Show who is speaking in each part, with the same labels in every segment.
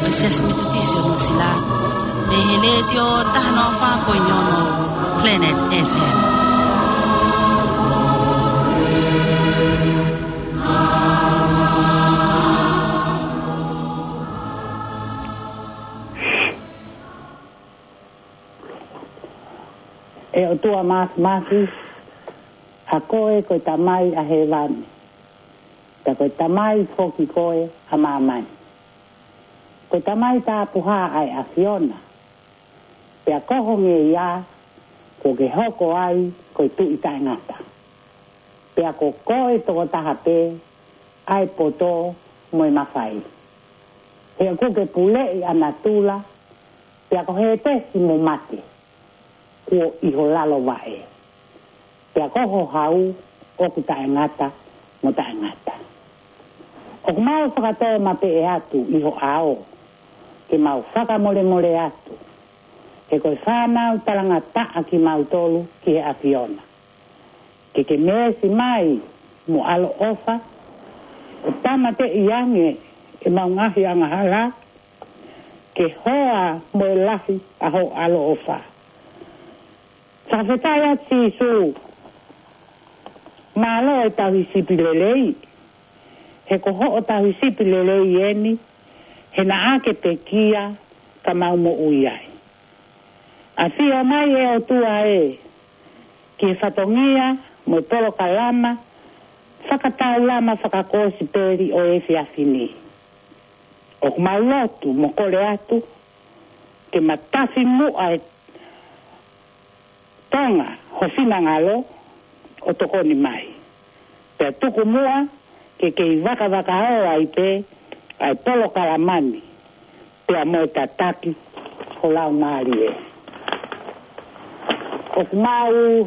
Speaker 1: o sesame tutisi o nusila. Me hele tio tahano fa poinyono Planet FM.
Speaker 2: E o tua masi a koe koe tamai a he vani. Ta koe tamai foki koe a mamani. Koe tamai ta puha ai a Fiona. Pea koho nge ia ko ke hoko ai koe tu i tae ngata. Pea ko koe toko taha pe ai poto moe mawhai. Pea ko ke pule i anatula pea ko he tesi mo mate. Ko iho lalo wae. Pea koho hau o ku tae ngata mo tae ngata. O kumau whakatoa ma pe e atu iho ao. Ke mau whakamore more atu. E koe whanau talanga taa ki mau tolu ki he a Fiona. Ke mesi mai mo alo ofa. O tama te iange e mau ngahi anga hala. Ke hoa mo e lahi a ho alo ofa. Whawhetaya tisu. Malo e tahi sipi lelei. He ko ho o tahi sipi lelei eni. He na ake te kia ka mau mo uiai. A fia mai e o tua e. Ki whatongia mo tolo ka lama. Whakatau lama whakakosi peri o e whiawhini. O kumau lotu mo kore atu. Ke matafi mua e tonga ho fina ngalo o tokoni mai. Pea tuku mua ke i waka hao ai pe ai polo kalamani. Pea mo tataki ho lau maari e. O kumau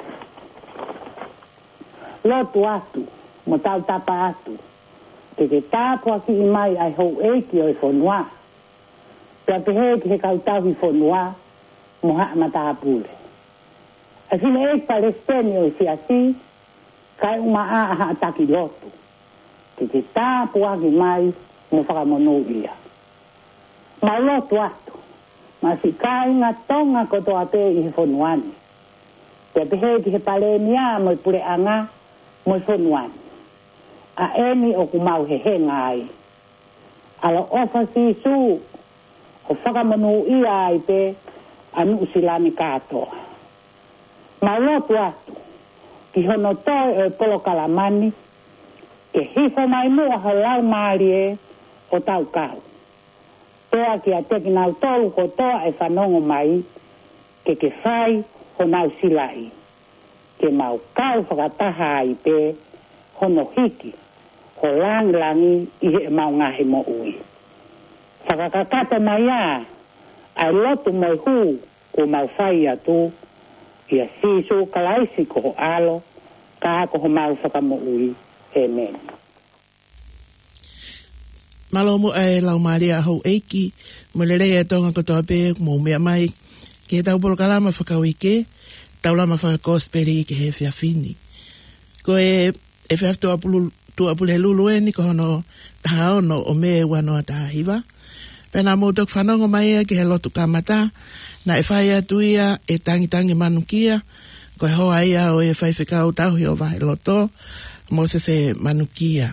Speaker 2: lotu atu mo tau tapa atu. Ke tāpua ki i mai ai hou eiki o e whonua. Pea te he ki he kautau i whonua mo haa mataha pule. A fine e palestini o si asi, kai uma a ha ataki lotu. Ke tāpua ki mai mo whakamonu ia. Ma lotu atu. Ma si kai ngā tonga koto a pe i he whonuani. Pea te he ki he palenia mo i pure anga mo i whonuani. A eni o kumau he ngai. Alo ofa si su o whakamonu ia ai pe anu usilani katoa. Ma lotu atu, ki hono toi o polo kalamani, ke hifo mai mua ho lau maari e o tau kau. Toa ki a teki nau tolu ko toa e whanongo mai, ke whai ho nau silai. Ke mau kau whakataha ai pe, hono hiki, ho langi i he mau ngahi mo ui. Whakakakata mai a, ai lotu mai hu, ko mau whai atu, ia sisu kalaisi ko alo ka ko mau whakamo ui. Amen.
Speaker 3: Malomo e lau maria hau eiki, mo le rea tonga kotoa pe mo mea mai, ke tau polo kalama whakawike, tau lama whakakosperi ke he whiawhini. Ko e whiawhtua pule lulu eni ko hono taha ono o me wanoa taha hiwa. Pena moutok whanongo mai ke he lotu kamata, na e whai atu ia e tangi manukia, ko e hoa ia o e whai whikau tauhi o wahe loto, mo se manukia.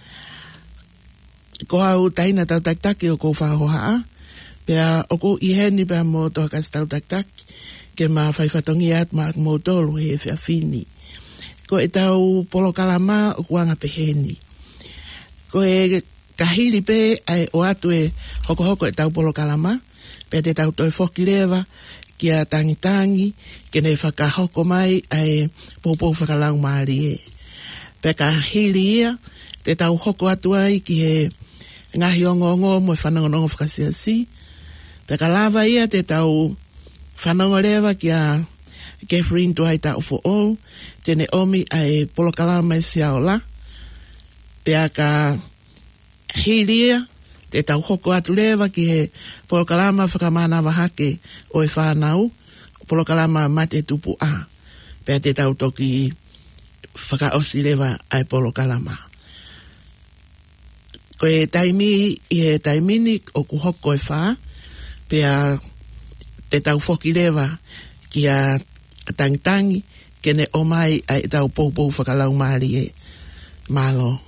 Speaker 3: Ko hau taina tau taktaki o ko whahohaa, pea o ko iheni pea mo toha kasi tau taktaki, ke ma whai whatongi at ma mo tolu he whiawhini. Ko e tau polo kalama o kuanga peheni. Ko e kahiri pe ai o atu e hoko e tau polo kalama, pea te tau toi whoki lewa, kia tangi, ke nei whakahoko mai ai pōpō whakalau maari e. Pea ka hiri ia, te tau hoko atu ai ki he ngahi ongo mo e whanongonongo whakasiasi. Pea ka lava ia te tau whanongo lewa kia Catherine tuai tau for all, tene omi ai polo kalama e siaola. Pea ka hiri ia, te tau hoko atu lewa ki he polokalama whakamana wahake o e whanau, polokalama mate tupu a. Pea te tau toki whakaosi lewa ai polokalama. Ko e taimini o ku hoko e wha, pea te tau whoki lewa ki a tangitangi, kene o mai a e tau pou whakalau maari e malo.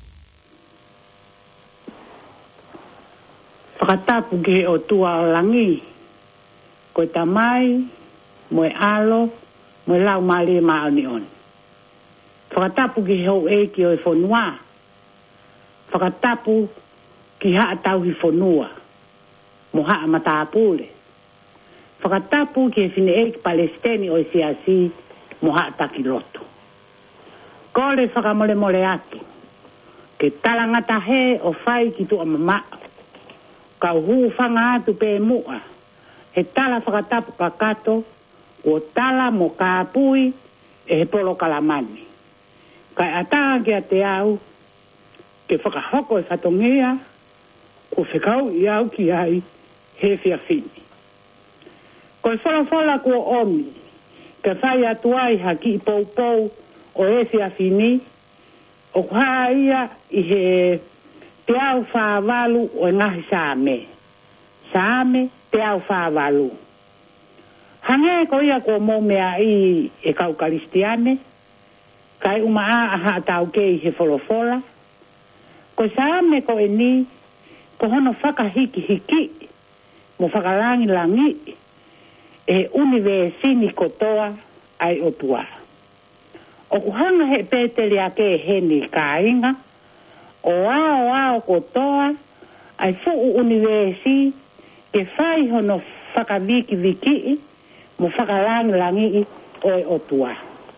Speaker 2: Whakatapu ke o tua o langi, ko ta mai, mo e alo, mo e lau maari e maani on. Whakatapu ki hau e ki o e whonua. Whakatapu ki haa tau hi whonua. Mo haa matapule. Whakatapu ki e whine e ki Palestini o e siasi. Mo haa taki loto. Kore whakamole mole atu. Ke talangata he o whai ki tu amamaa. Kau huu whanga atu pe mua. He tala whakatapu kakato. O tala mo kāpui e he polo kalamani. Kai ataa ki a te au, ke whakahoko e whatongia, ko whekau i au ki ai, he whiawhini. Ko whalafola kua omi, ke whai atuai haki i pou o e whiawhini, o kuhaa ia i he te au whāwalu o e ngahi sāme. Sāme te au whāwalu. Hange ko ia kua mō mea i e kau karistiane, kai umaa aha tau kei he wholofola. Ko sāme ko e ni, ko hono whakahiki, mo whakalangi, e universini kotoa ai o tua. O kuhanga he pēteli a ke heni kāinga, o ao kotoa, ai fuu universi, ke whai hono whakaviki, mo whakalangi oi o tua.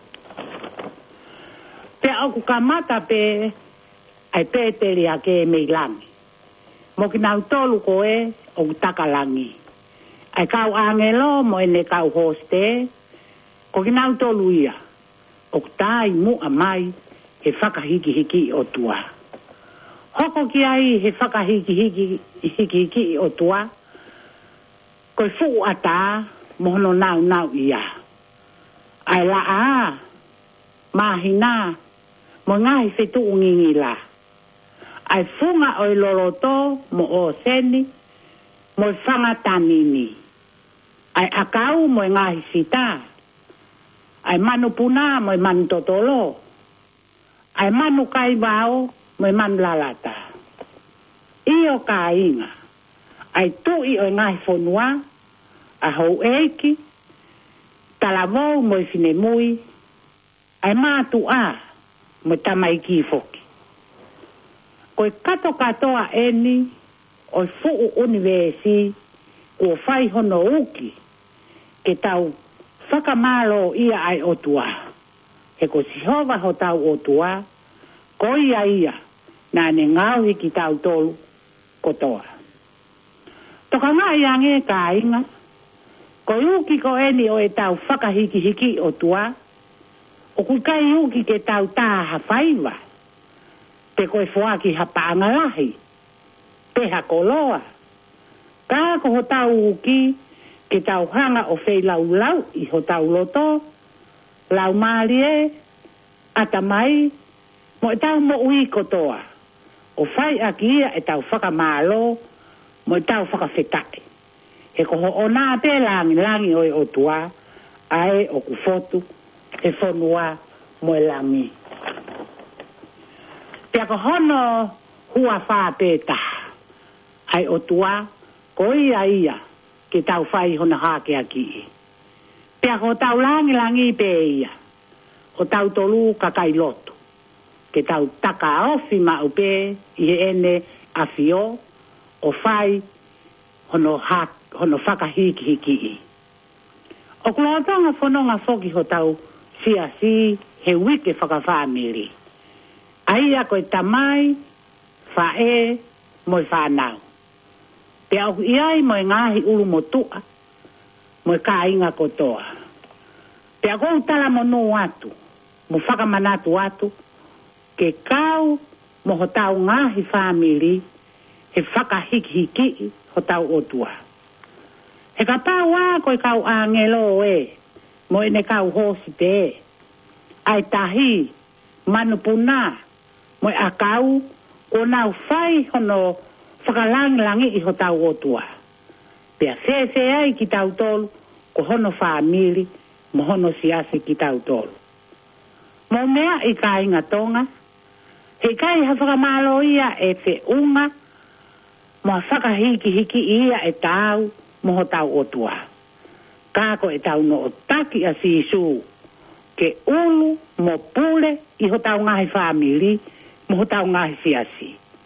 Speaker 2: Te au kamata pe ai pēteri a ke meilangi. Mo ki nau tolu ko e o takalangi. Ai kau angelo mo ene kau hoste, ko ki nau tolu ia. O tai mu a mai he whakahiki o tua. Hoko ki ai he whakahiki o tua, ko fu ata mo hono nau ia. Ai la a, mahina, mo ngahi whetu ungingi la. Ai funga o i loloto mo o seni, mo i whangatanini. Ai akau mo i ngahi sita. Ai manu puna mo i manu totolo. Ai manu kaibao mo i manu lalata. Io ka inga. Ai tui o i ngahi whonua, a hou eiki, talavou mo i whinemui, ai mātu a, mo tamai ki foki. Ko kato katoa eni, o fuu universi, ko whai hono uki, ke tau whakamalo ia ai o tua. He ko sihova ho tau o tua, ko ia, nā ne ngauhi ki tau tolu, kotoa. Toka ngā iange ka inga, ko uki ko eni o e tau whakahiki o tua, o kui kai uki ke tau tāha whaiva, te koe whuaki hapaanga lahi, peha koloa. Kā ko ho tau uki, ke tau hanga o whei lau i ho tau loto, lau maalie, atamai, mo e tau mo ui kotoa. O whai aki ia e tau whakamalo, mo e tau whakawhetai. He ko ho o nā te langi oi o tua, ai o kufotu, he whonua mo e langi. Pea ko hono hua whāpeta, ai o tua, ko ia, ke tau whai hona hake aki. Pea ko tau langi pe ia, o tau tolu kakai loto, ke tau taka ofi ma upe, i ene a fio, o whai hono whakahiki. O kulotonga whanonga whoki ho tau siasi he wike whakawhamiri. Aia koe tamai, whae, moi whanau. Pea oku iai moi ngahi ulu motua, moi ka inga kotoa. Pea kou tala mo nuu atu, mo whakamanatu atu, ke kau mo ho tau ngahi whamiri, he whakahiki ho tau otua. He ka pau a koe kau angelo e, mo ene kau hosi te, ai tahi, manu puna, mo a kau, o nau fai hono whakalangi I ho tau o tua. Pea se ai ki tau tolu, ko hono whaamili, mo hono siase ki tau tolu. Mo mea I ka inga tonga, he kai ha whakamalo ia e te unga, mo whakahiki ia e tau, mo ho tau o tua. Kako e tau no o taki a si isu, ke ulu mo pule I ho tau ngahi whaamili, mo ho tau ngahi siasi.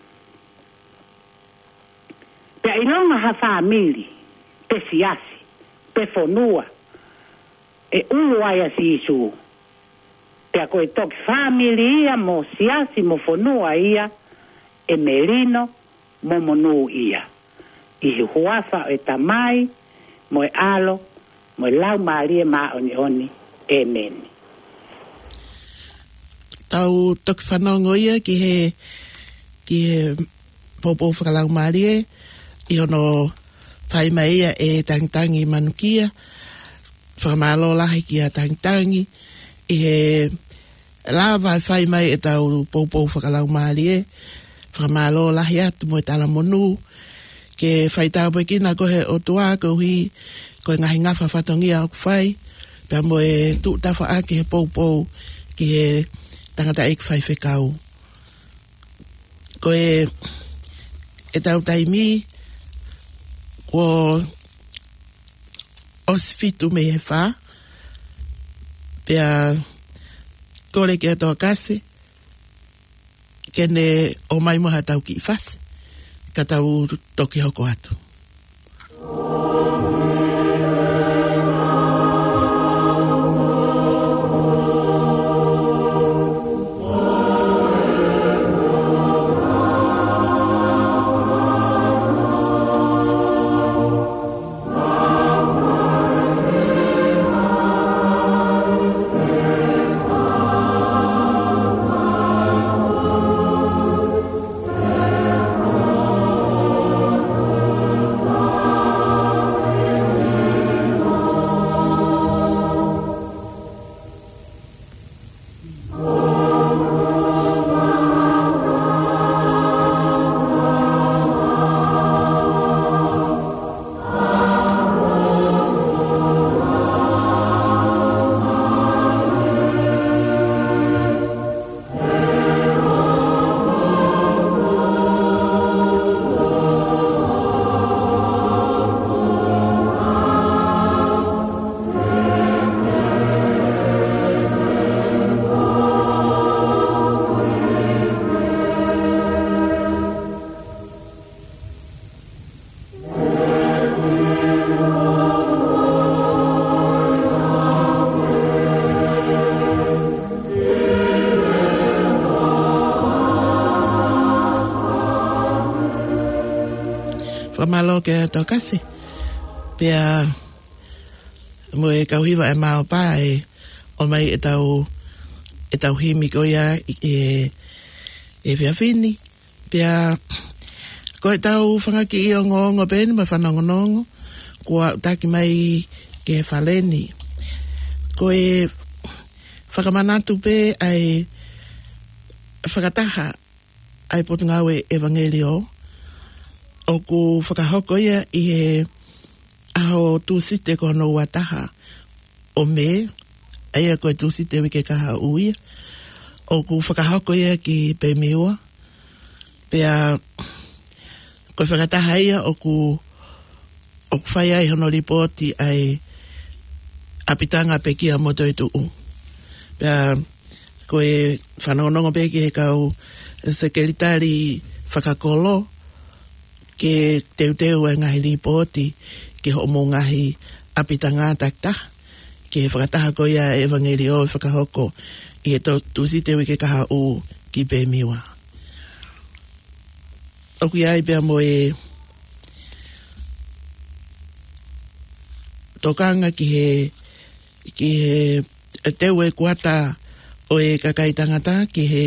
Speaker 2: Pea ilonga ha whaamili, pe siasi, pe fonua, e ulu ai a si isu. Pea koe toki whaamili ia mo siasi mo fonua ia, e melino mo monu ia. I huafa e tamai, mo e alo, mo e lau maalie maa oni, amen.
Speaker 3: Tau toki whanongo ia ki he popo whakalau maalie, I ono whai mai ia e tangitangi manukia, whakamalo lahi ki a tangitangi, I he lava whai mai e tau popo whakalau maalie, whakamalo lahi atu mo e tala monu, ke whai tau pekina kohe o tua kohi, koe ngahi ngawha whatongia o whai, pia mo e tuk tawha ake he popo ki he tangata ek whai whekau. Koe e tau taimi, ko osfitu me he wha, pia kore ki atoa kase, kene o mai moha tau ki whase, ka tau toki hoko atu. Malo ke to kasi pia mo e kauhiwa e mau pa e o mai e tau himi ko ia e fiafini pia ko e tau whangaki I o ngongo pēni ma whanongonongo kua taki mai ke whaleni ko e whakamanatu pē ai whakataha ai potungawe evangelio o ku whakahoko ia I he aho tūsite ko no wataha o me, aia koe tūsite wike kaha ui, o ku whakahoko ia ki pe miua, pea koe whakataha ia o ku whai ai hono ripoti ai apitanga pe kia moto I tuu. Pea koe whanonongo pe ki he kau sekeritari whakakolo, ke teuteu e ngahi ripoti ke ho mo ngahi apitanga takta ke whakataha ko ia evangelio e whakahoko I he tusi te wike kaha u ki pe miwa. Oku iai pia mo e tokanga ki he teu e kuata o e kakai tangata ki he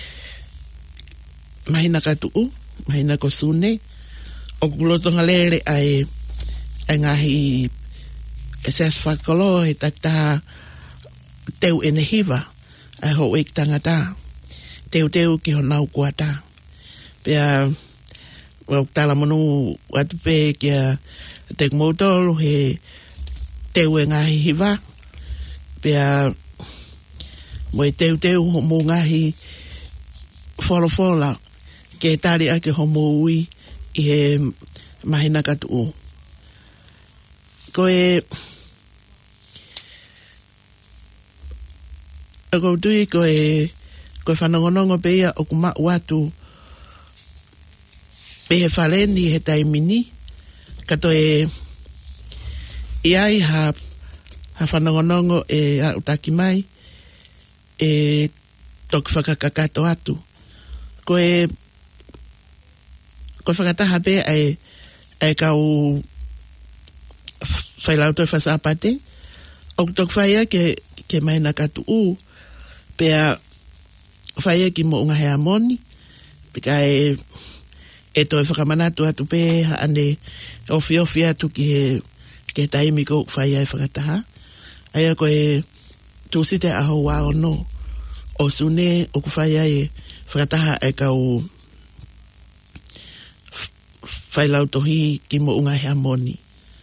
Speaker 3: mahina katuu, mahina ko sune, o kulotonga lere ai ngahi e seas whakolo he takta teu enehiva ai ho ek tangata teu ki ho nau kuata Pea, wau tala monu atu pe kia te kumotolo he teue ngahi hiwa. Pea, mo e teu mo ngahi wholofola ke tari ake homo ui i he mahina katu. Koe ako tui koe whanongonongo pe ia o kuma watu pe he whaleni he taimini kato e iai ha whanongonongo e a utaki mai e toki whakakakato atu. Koe whakataha pe ai kau whailauto e whasapate o toki whaia ke maina katu u pea whaia ki mo unga hea moni pika e toi whakamanatu atu pe ane ofi atu ki he taimi ko whaia e whakataha aia koe tūsite aho wao no o sune o ku whaia e whakataha e kau whailautohi ki mo unga hea moni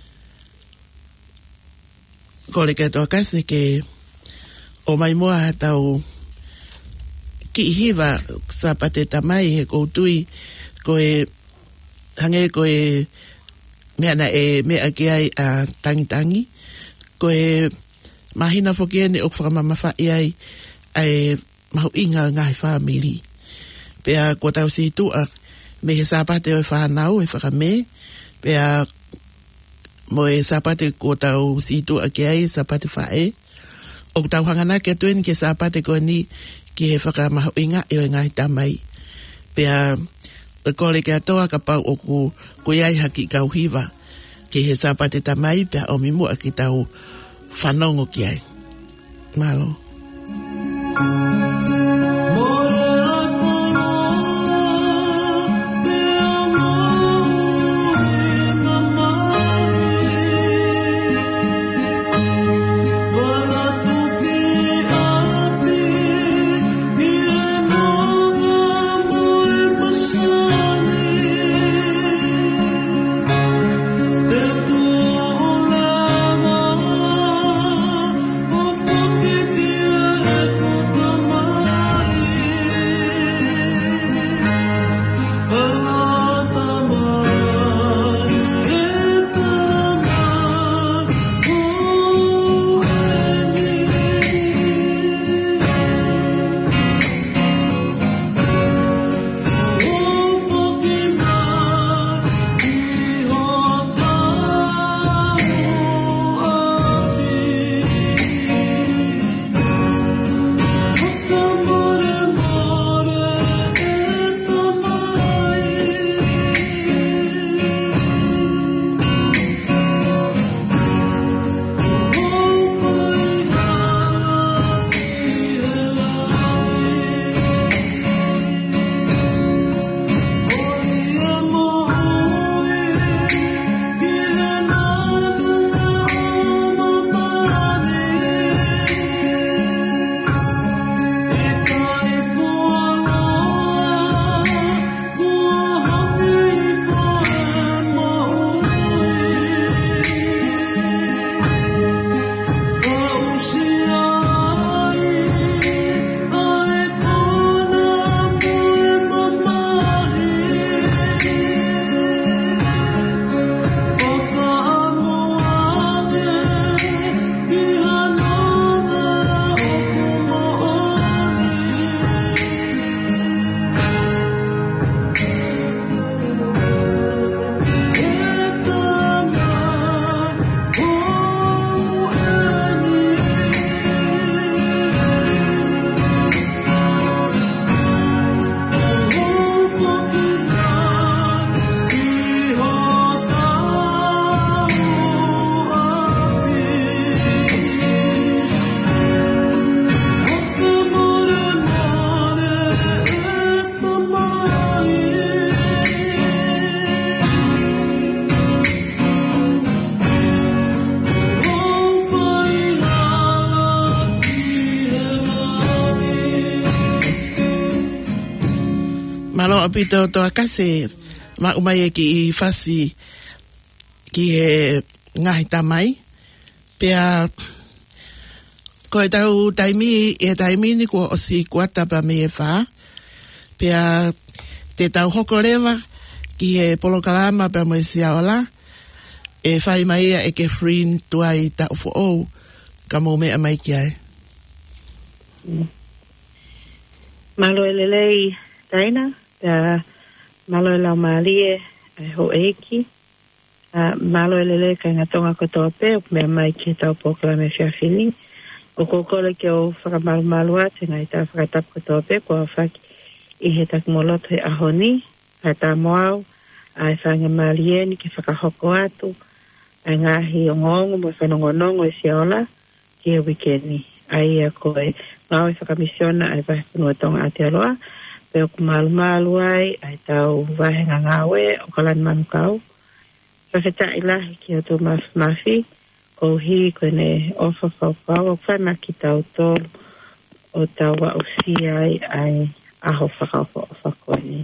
Speaker 3: kore ke toa kase ke o mai moa hatau ki hiwa sa pate tamai he koutui koe hange koe meana e mea ki ai a tangi koe mahina fokiene o whakamamafa ai ai mahu inga ngai whamiri pea kua tau si tua me he sapate o e whanau e whakame pea mo e sapate kua tau si tua ki ai sapate whae o tau hangana ke tuen ke sapate ko ni ki he whakamahu inga e o ngai tamai pea kore ke atoa ka pau o ku iai haki kau hiwa ki he sapate tamai pea o mimua ki tau whanongo ki ai malo no apito to akase ma umai ki fasi ki he ngai tamai pea ko tau taimi ni ko osi kuata pa me fa pea te tau hokorewa ki he polokalama pa mo sia ola e fai mai e ke free tuai ta fo o kamo me mai ki ai
Speaker 4: malo elelei taina ta malo la malie ho eki malo elele ka ngatonga ko tope me mai ki tau poklame fia fili o kokole ke o whakamal malua te ngai ta whakatap ko tope ko whaki i he tak molot he ahoni ha ta moau ai whanga malie ni ki whakahoko atu ai ngahi o ngongo mo whanongonongo e siola ki e wikeni ai a koe ngau e whakamisiona ai vai punua tonga Aotearoa pe o kumalu ai tau vahenga ngawe o kalan manukau whaketa ilahi ki o tō mafi ko hi kone ofa whawhau o whana ki tau tōru o tau wa o si ai aho whakakone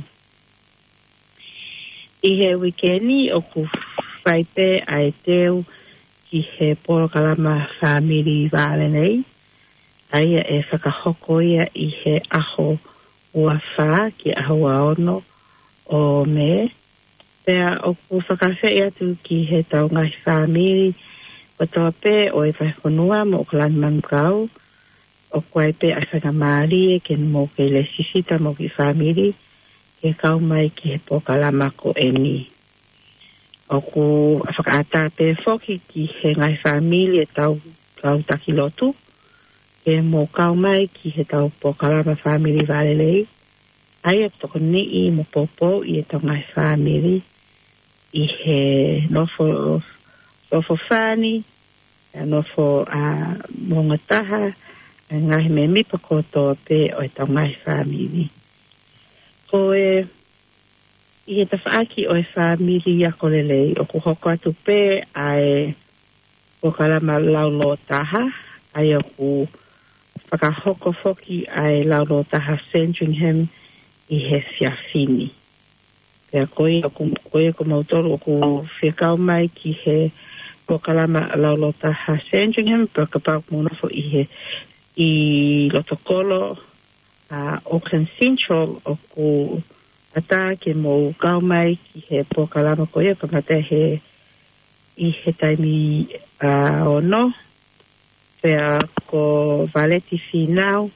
Speaker 4: i he wikeni o ku whaipe ai teu ki he porokalama whamiri vāle nei ai e whakahoko ia i he aho ua whā ki aho aono o me pea o ku whakawhai atu ki he tau ngai whamiri o toa pe o e whaikonua mo o kalan manukau o kuai pe a whakamari e ke mo ke le sisita mo ki whamiri ke kau mai ki he pokalama ko eni o ku whakaata pe whoki ki he ngai whamiri e tau takilotu ke mo kau mai ki he tau pokalama whamiri valelei ai e toko nii mo popo i e tau ngai whamiri i he nofo whani nofo mongataha ngahi me mipa kotoa pe o e tau ngai whamiri ko e i he tawhaaki o e whamiri a kolelei o ku hoko atu pe ai pokalama laulo taha ai o ku whakahoko foki ai laulo taha Sandringham i he fiafini. Pea koe ko mautoro o ku whikau mai ki he pokalama laulo taha Sandringham pea ka pau monofo i lotokolo Auckland Central o ku ata ke mo kau mai ki he pokalama koe ka mate he i he taimi ono pea ko valeti finau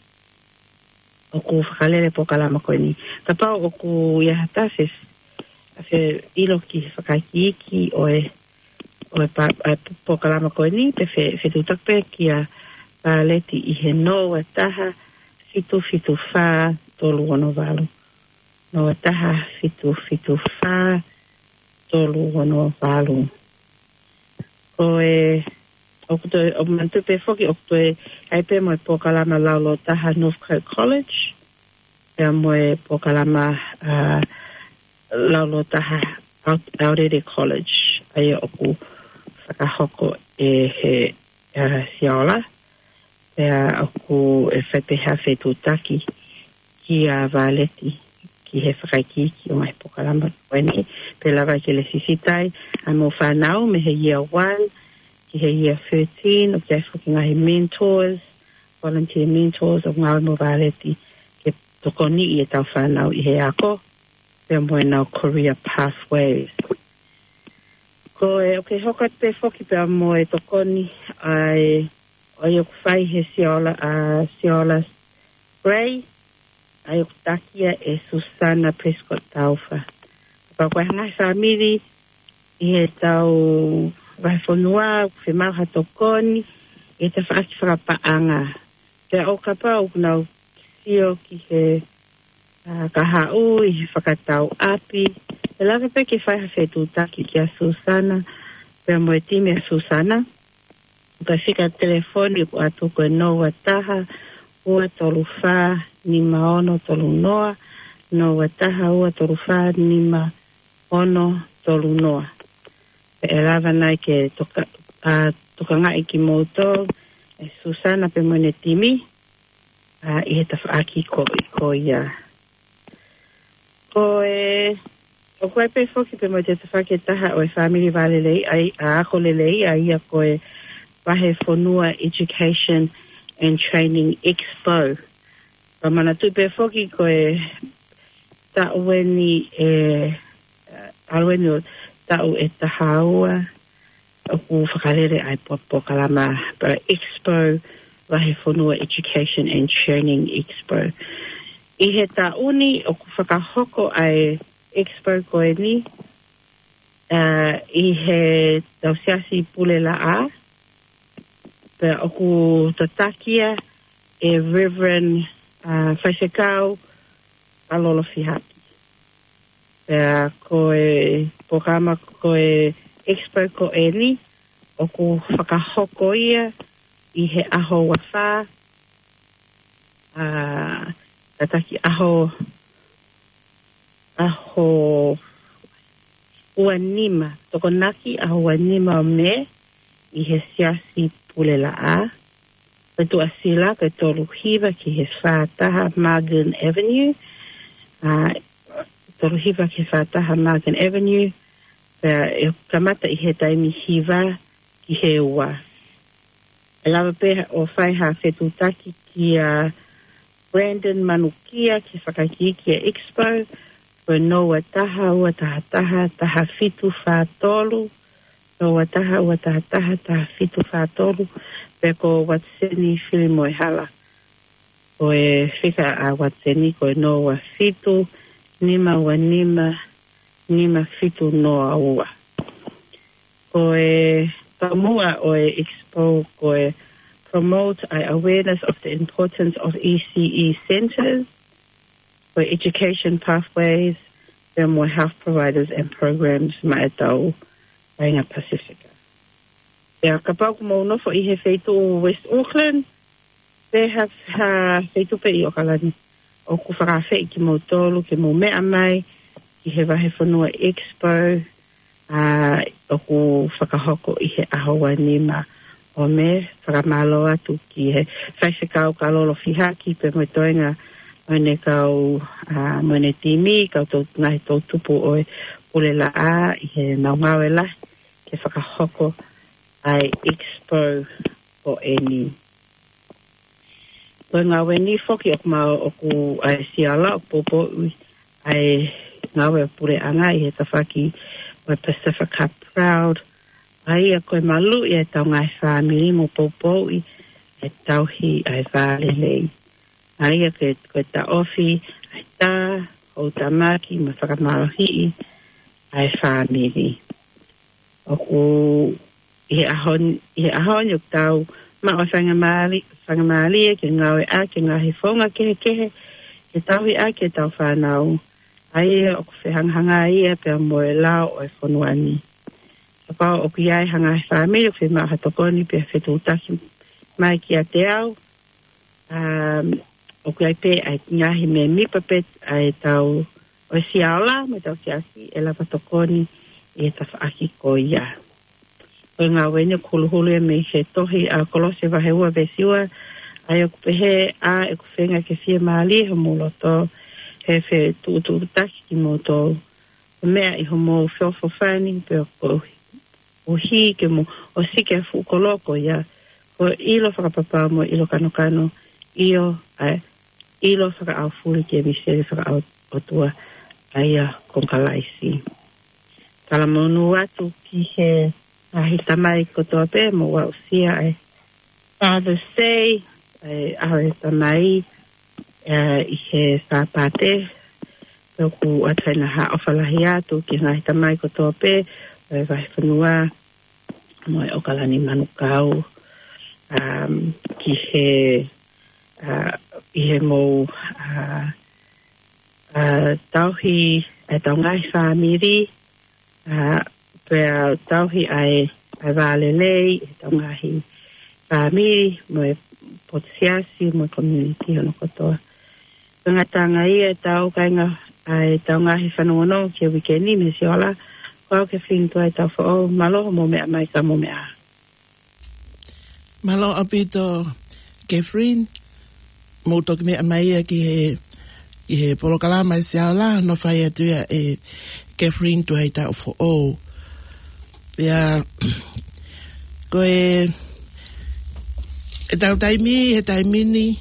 Speaker 4: o ku whakalele pokalama koe ni. Ka pau o ku iahatases a fe ilo ki whakaiki o e pokalama koe ni pe fe tutakpe ki a valeti i he noa taha fitu wha tolu ono walu. Noa taha fitu wha tolu ono walu. Ko e o mantupe foki o koe ai pe mo e pokalama laulo taha Northcote College pea mo e pokalama laulo taha Aorere College ai o ku whakahoko e he siola pea o ku e whaipeha whetutaki ki a valeti ki he whakaiki o mai pokalama koeni pe lava ke le sisitai a mo whanau me he year 1 ki he year 13 o kia whuki ngahi mentors, volunteer mentors o ngā mo valeti ke tokoni i e tau whanau i he ako pea mo e nau career pathways. Ko e o ke hokat pe whuki pea mo e tokoni ai o i o kuwhai he siola Gray ai o kutakia e Susana Prescott Taufa. Pa koe hangai whamiri i he tau whaifonua, whemaha tokoni, e te whaaki whakapaanga. Te o ka pau kunau sio ki he kahau, i he whakatau api. E laga pe ke whaiha whetutaki ki a Susana, pea mo e timi a Susana. Ka whika telefoni ko atu koe noa taha, ua tolu wha, ni maono tolu noa, noa taha ua tolu wha, ni maono tolu noa. E lava nai ke toka ngai ki moto e Susana pe mone timi i he tawhaaki ko ia. Ko O koe pe foki pe mo te tawhake taha o e family vale lei, ai a ako le lei, ai a koe wahe whanua Education and Training Expo. Pa mana tu pe foki koe ta ueni alweni o ta u e taha ua, o ku whakarere ai po kalama, pa Expo, wahe whanua Education and Training Expo. I he ta uni o ku whakahoko ai Expo koe ni, I he tausiasi pule la a, pe o ku tatakia e Reverend Whaisekau Alolo Fihaki. Pe koe pokama koe Expo koe ni, o ku whakahoko ia, I he aho wawha, tataki aho uanima, toko naki aho uanima o me, I he siasi pule la a. Pe tu asila, pe tolu hiva ki he whātaha Morgan Avenue. Tolu hiva ki whātaha Morgan Avenue. Pe e kamata I he taimi hiva ki he ua. E lawa pe o whaiha whetutaki ki a Brandon Manukia ki whakaki ki a Expo. Ko noa taha, ua taha taha, taha fitu whātolu. Noa taha, ua taha taha, taha fitu whātolu. Pe ko watseni whilimo e hala. Ko e whika a watseni ko e noa fitu, nima ua nima, nima fitu noa ua. Ko e pamua o e Expo ko e promote awareness of the importance of ECE centers for education pathways, there are more health providers and programs maetau Rainga Pacifica. Ia kapau mo no fo I he feitu West Auckland, they have feitu pe I o kalani. O ku whakawhei ki mo tolu, ki mo mea mai, ki he wahe whanua Expo, o ku whakahoko I he ahoa nima o me, whakamalo atu ki he whaisekau ka lolo fihaki pe mo toenga mene kau mene timi, kau tau ngahi tau tupu o e pule la a I he naungawe la, ke whakahoko ai Expo o eni. Ko ngā weni whoki o kuma o ku ai siala o popo ai ngawe pure anga I he tawhaki o Pacifica Proud. Ai a koe malu I e tau ngai whamiri mo popo I e tauhi ai vale lei. Ai a koe ta ofi ai tā o tamaki ma whakamarahi ai whamiri. O ku I he ahon yuk tau ma o whangamali ke ngawe a ke ngahi whonga kehe ke tauhi a ke tau whanau. Ai o ku whehanghanga ia pe a moe lao o e whonuani. Pao o ki ai hanga e whamiri o whi maha tokoni pe a whetutaki mai ki a te au. O ki ai pe ai ngahi me mipa pet ai tau o e siaola me tau kiasi e lava tokoni I e tawhaaki ko ia. O ngā wene kuluhulu e me he tohi a kolose wahe ua vesiua ai o kupehe a e kuwhenga ke fia maali ho moloto he whe tuutaki ki moto mea I homo whiofo whani pe o hi ke mo o sike a fukoloko ia ko ilo whakapapa mo ilo kanokano ilo whakaawhuri ke misere whakaautua ai a konkalaisi. Kala monu atu ki he ahita mai kotoa pe mo wa usia ai Father's Day ai ahita mai I he whapate pe ku ataina ha ofalahi atu ki ahita mai kotoa pe ai vai whanua mo e okalani manukau ki he I he mo tauhi ai taungai whamiri Pea tauhi ai vālelei, taungahi whamiri, mo e potisiasi, mo e community hono kotoa. Tanga ia tau kainga ai taungahi whanongono ki a wikeni, me si ola, kau ke whintu ai tau whao, malo mo mea mai ka mo mea.
Speaker 3: Malo apito Catherine, mo toki mea mai ki he I he polokalama e se ala no whai atuia e Catherine tu hei tau for all. Pea, ko e tau taimi, he taimini,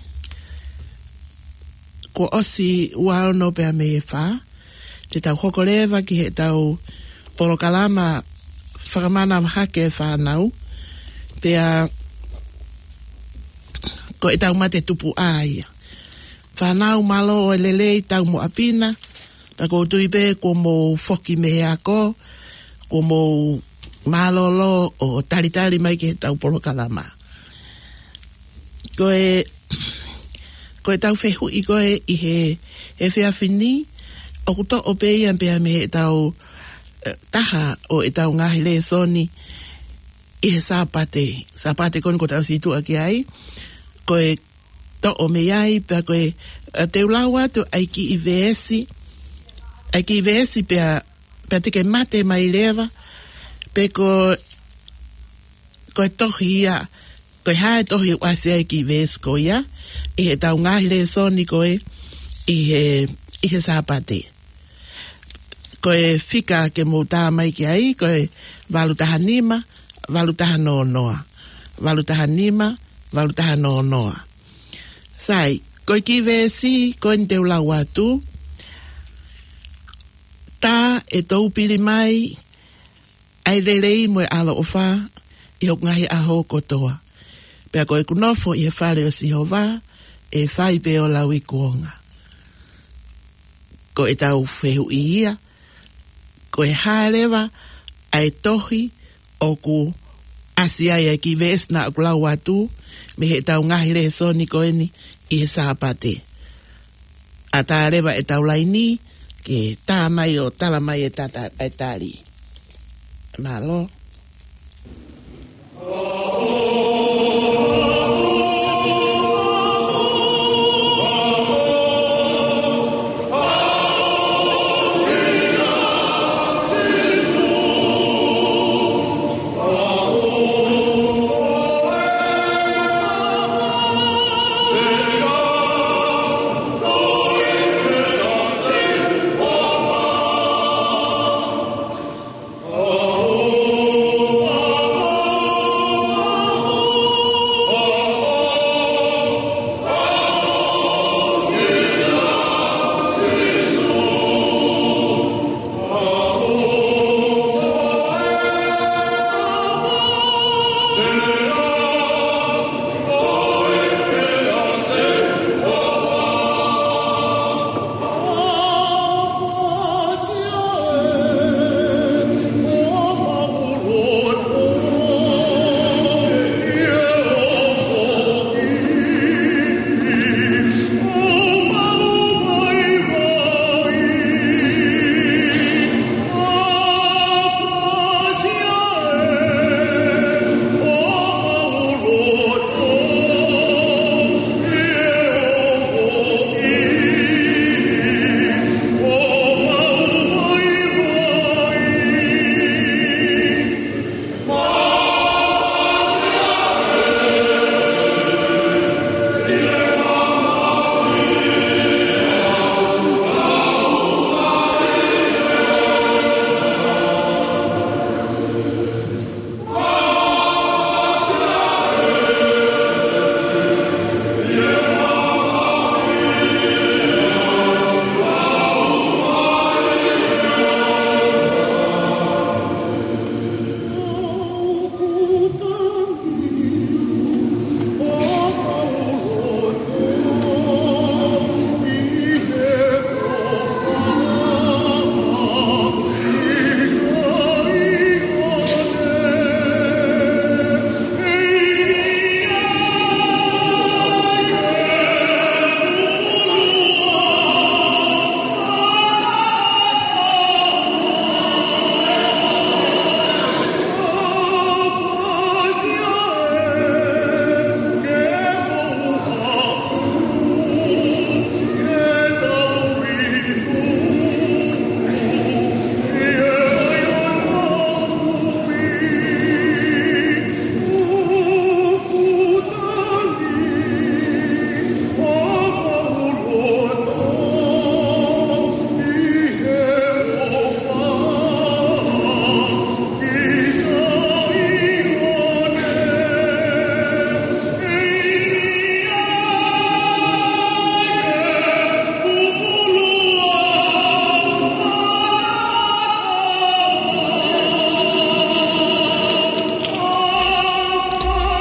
Speaker 3: ko osi uao no pea me e wha, te tau hokolewa ki he tau polokalama whakamana hake e whanau, pea, ko e tau mate tupu aia. Whanau malo o lelei tau mo apina, ta ko tuipe ko mo foki mehe ako, ko mo malolo o taritari mai ke tau polokalama. Ko e tau whehu i koe i he whiawhini, o kuto o pei an pea me he tau taha o e tau ngahi le soni i he sāpate koni ko tau situ aki ai, ko e to o me ai, pea ko e te ulaua tu aiki i veesi pea tike mate mai lewa, pe ko e tohi ia, ko e hae tohi wasi aiki i veesi ko ia, i he tau ngahi le soni ko e i he sāpate. Ko e whika ke mō tā mai ki ai, ko e walutaha nima, walutaha noa. Walutaha nima, walutaha noa. Sai, ko i ki vesi, ko i te ulau atu, tā e tau piri mai, ai lelei mo e ala ofa, i hok ngahi aho kotoa. Pea ko e kunofo i he whare o Sihova, e whai pe o lau i kuonga. Ko e tau whehu i ia, ko e haerewa, ai tohi, o ku asiai ki ves na akulau atu, me he tau ngahi le soni ko eni, i he sāpate. A tā rewa e tau laini, ke tā mai o tala mai e tata e tari. Malo.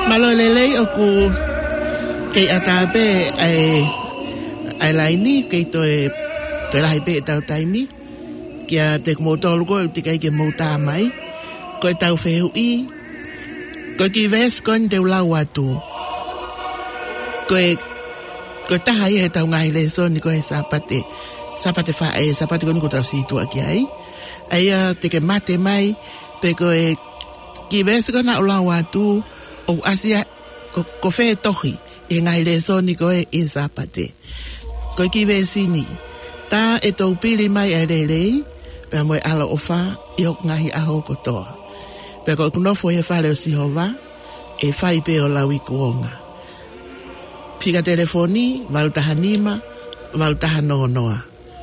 Speaker 3: Malo lelei o ku kei atape ai laini kei toe lahi pe tau taimi kia te kumotolu ko te kai ke mota mai ko tau fehu I ko ki ves kon te ulau atu ko taha I he tau ngahi le so ni ko he sapate fa sapate ko ni ko tau situ aki ai te ke mate mai pe ko ki ves ko na ulau atu o asia ko fe tohi e ngai le so ni ko e sapate ko ki vesini ta e tau pili mai e rei pe mo ala ofa I ok ngahi aho ko toa pe ko kuno fo e fale o sihova e fai pe o lawi kuonga pika telefoni valutahanima valutahanonoa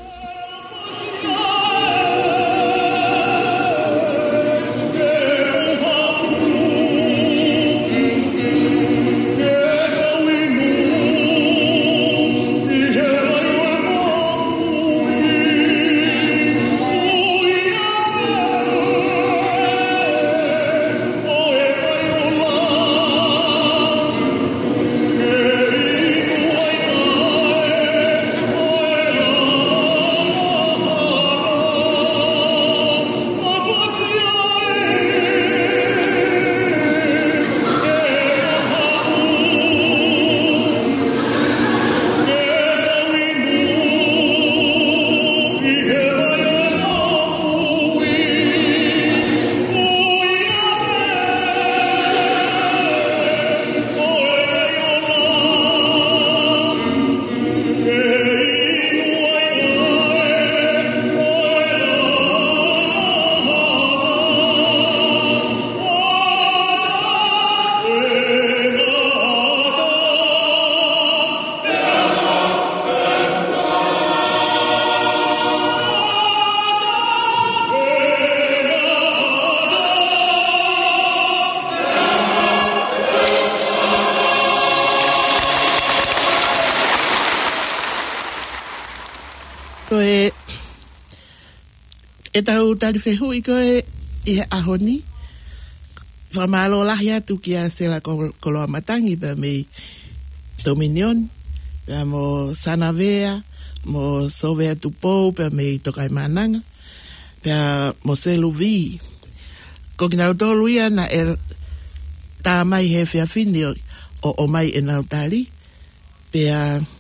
Speaker 3: e tau tari whehu I koe I he ahoni. Whamalo lahi atu ki a sela koloa matangi pa me Dominion, pa mo Sanavea, mo Sovea Tupou, pa me Tokai Mananga, pa mo Seluvi. Ko ki nau tolu ia na tā mai he whiawhini o mai e nau tari, pa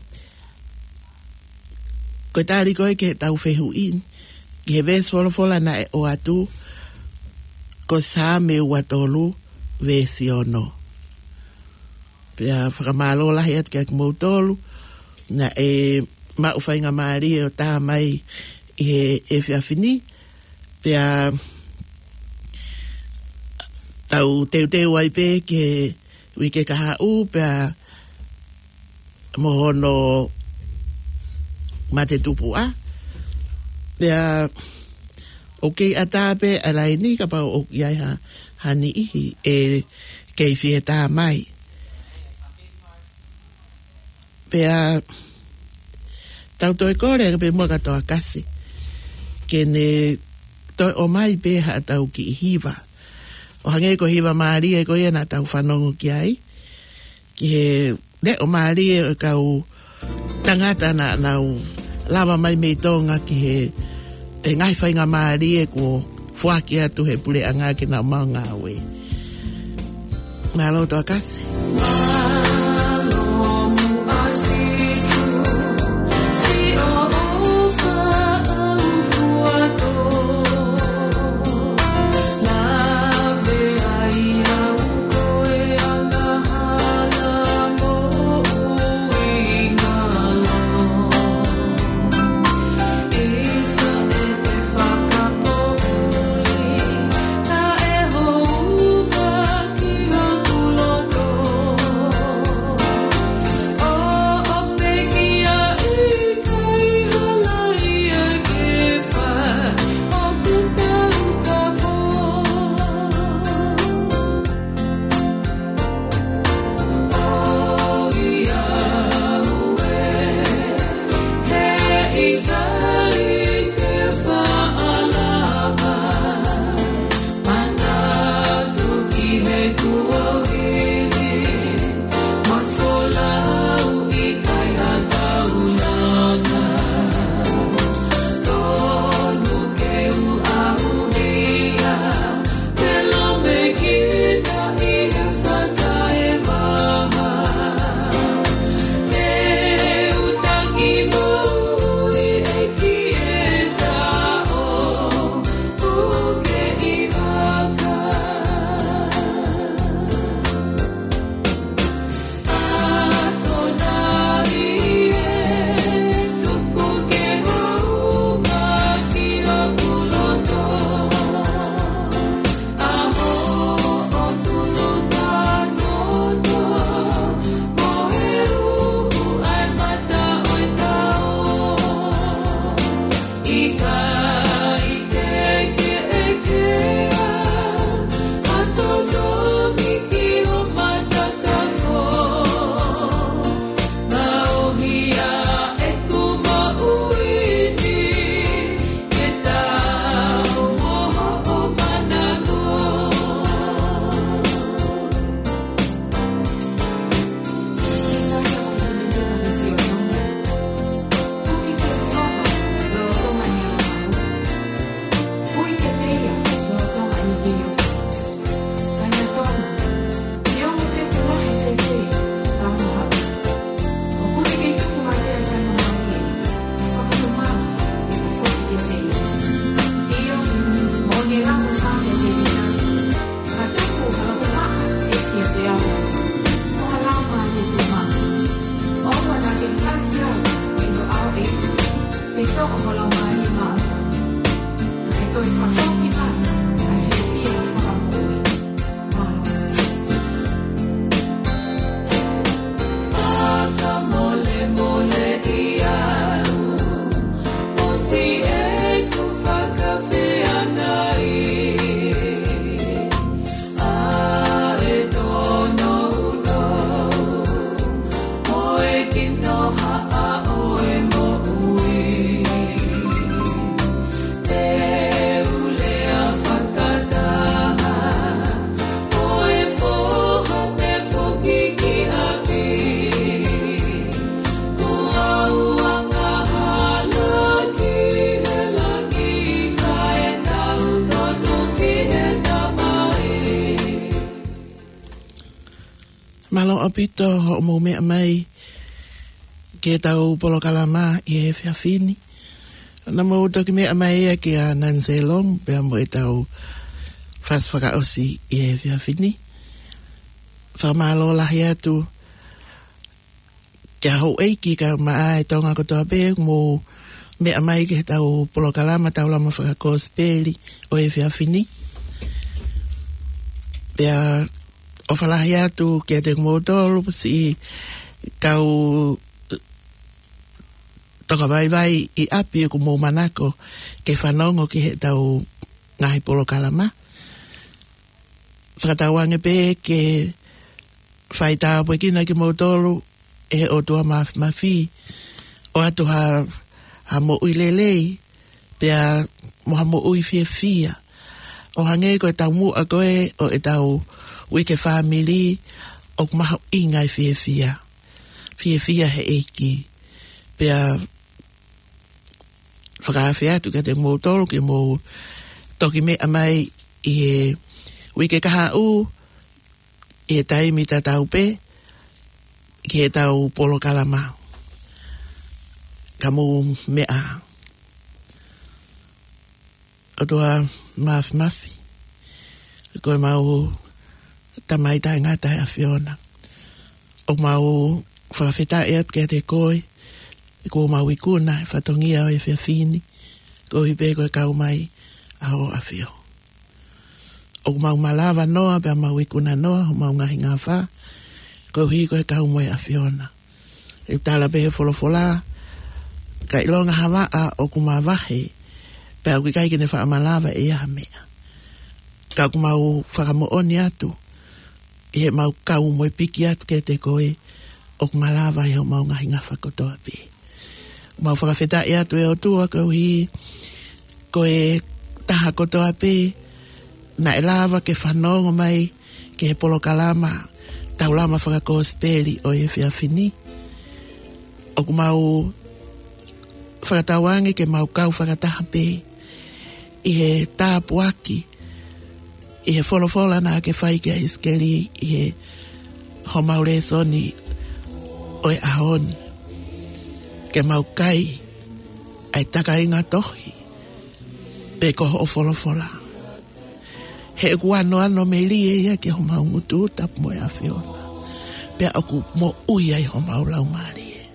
Speaker 3: ko tari koe ke tau whehu in, ki he ves wholofola na o atu, ko sā me uatolu vesi ono. Pea whakamalo lahi at kia kumautolu, na mau whainga maari o tā mai I he whiawhini, pea tau teu ai pe ke wike kaha u, pea mohono mate tupu a, pea okay atape alaini ka pa o yai hani ihi kei fieta mai pea tau toi kore pe mo ka to akasi kene to o mai pe ha tau ki hiva o hange ko hiva mari e ko yana tau fanongo ki ai ki de o mari e ka u tangata na lava mai me tonga ki he e ngai whainga maari e ko fuaki atu he pule anga ki na maunga we. Malo to akase.
Speaker 5: Oh
Speaker 3: Malo apito ho mo mea mai ke tau polokalama I e whiawhini. Na mo toki mea mai e ki a Nanselong pia mo e tau whaswhakaosi I e whiawhini. Whamalo lahi atu kia hou eiki ka maa e tonga kotoa pe mo mea mai ke tau polokalama tau lama whakakospeli o e whiawhini. Pia o whalahi atu kia te ngotoro si kau toka vai I api ku mō manako ke whanongo ki he tau ngahi polokalama. Whakatawange pe ke whaita apu kina ki ngotoro e o tua mawhi o atu ha mo ui lelei pia mo ha mo ui fia o hange ko e tau mu a koe o e tau wike family o maha ingai fia he eiki pia whakawhia tu ka te mōtoro ke mō toki mea mai I he wike kaha u I he taimi ta tau pe ki he tau polokalama ka mō mea o tua mafi koe mau tamai tai ngata e a Fiona. O mau whakawhita e atu kia te koe, e ko mau I kuna e whatongia o e whiawhini, ko hipe koe kau mai a o a Fio. O mau malawa noa, pia mau I kuna noa, o mau ngahi ngā wha, ko hi koe kau moe a Fiona. E tala pehe wholofola, ka ilonga hawa a o kuma wahe, pia ui kai kene wha malawa e a mea. Ka ku mau whakamooni atu, he mau kau moe piki atu ke te koe o malawa he o mau ngahi ngā whakotoa pe. Mau whakawhita e atu e o tua kau hi koe taha kotoa pe na e lawa ke whanongo mai ke he polokalama tau lama whakakospeli o e whiawhini. O ku mau whakatawange ke mau kau whakataha pe I he tāpuaki I he wholofola nā ke whai kia iskeli I he homaure soni o e ahoni. Ke mau kai ai taka inga tohi pe koho o wholofola. He guano ano me li e ia ke homau ngutu tapu mo e a Fiona. Pea oku mo ui ai homau lau maari e.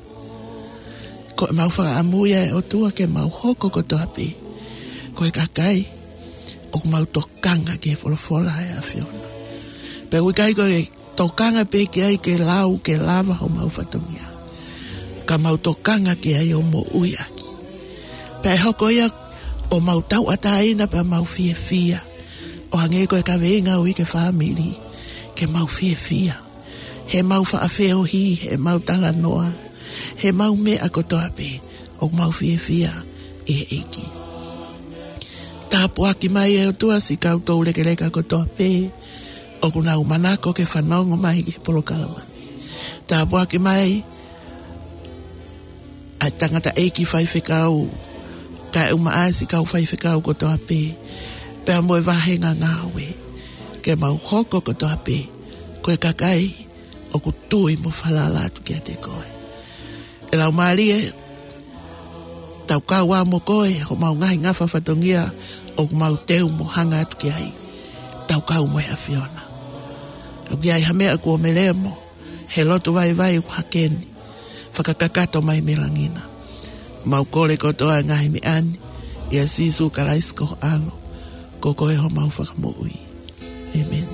Speaker 3: Ko e mau whaka amuia e o tua ke mau hoko kotoa pe. Ko e kakai o mau tokanga ke wholofola e a Fiona. Pe wikai ko e tokanga pe ke ai ke lau ke lava o mau whatongia. Ka mau tokanga ke ai o mo ui aki. Pe hoko ia o mau tau ataina pe mau fia. O hange ko e ka venga ui ke family ke mau fia. He mau whaafeo hi, he mau tala noa. He mau mea kotoa pe o mau fia e eiki. Tāpuaki mai e o tua si kau tau leka kotoa pe o kuna umanako ke whanongo mai ke polokalamani. Tāpuaki mai a tangata eiki whaiwhekau ka umaa si kau whaiwhekau kotoa pe pea moe wahenga ngāwe ke mau hoko kotoa pe koe kakai o kutui mo whalalatu kia te koe. E lau maari e tau kaua mo koe ho mau ngahi ngā whawhatongia o mau teu mo hanga atu ki ai. Tau kau moe a Fiona. Au ki ai hamea kua melea mo, he loto vai hakeni, whakakakato mai me langina. Mau kore kotoa ngahi mi ani, ia sisu karaisi ko alo, koko e ho mau whakamoui. Amen.